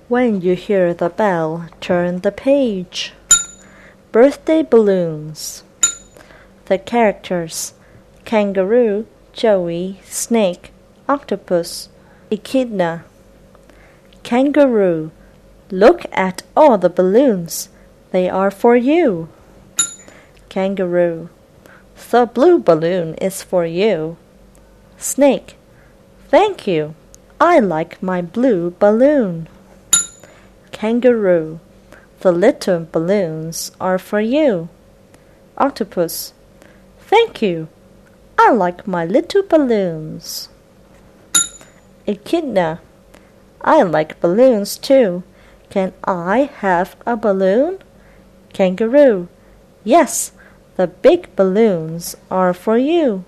When you hear the bell, turn the page. Birthday balloons. The characters: kangaroo, Joey, snake, octopus, echidna. Kangaroo: look at all the balloons. They are for you. Kangaroo: the blue balloon is for you. Snake: thank you. I like my blue balloon. Kangaroo: the little balloons are for you. Octopus: thank you. I like my little balloons. Echidna: I like balloons too. Can I have a balloon? Kangaroo: yes, the big balloons are for you.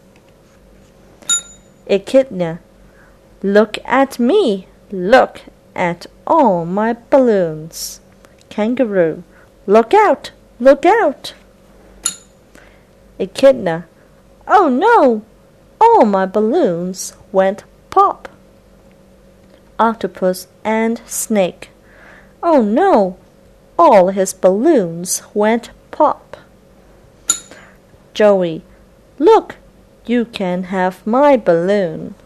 Echidna: look at me. Look at all my balloons. Kangaroo: look out! Look out! Echidna: oh no! All my balloons went pop. Octopus and snake: oh no! All his balloons went pop. Joey: look! You can have my balloon.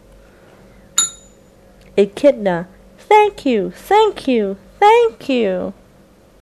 Echidna: thank you, thank you, thank you.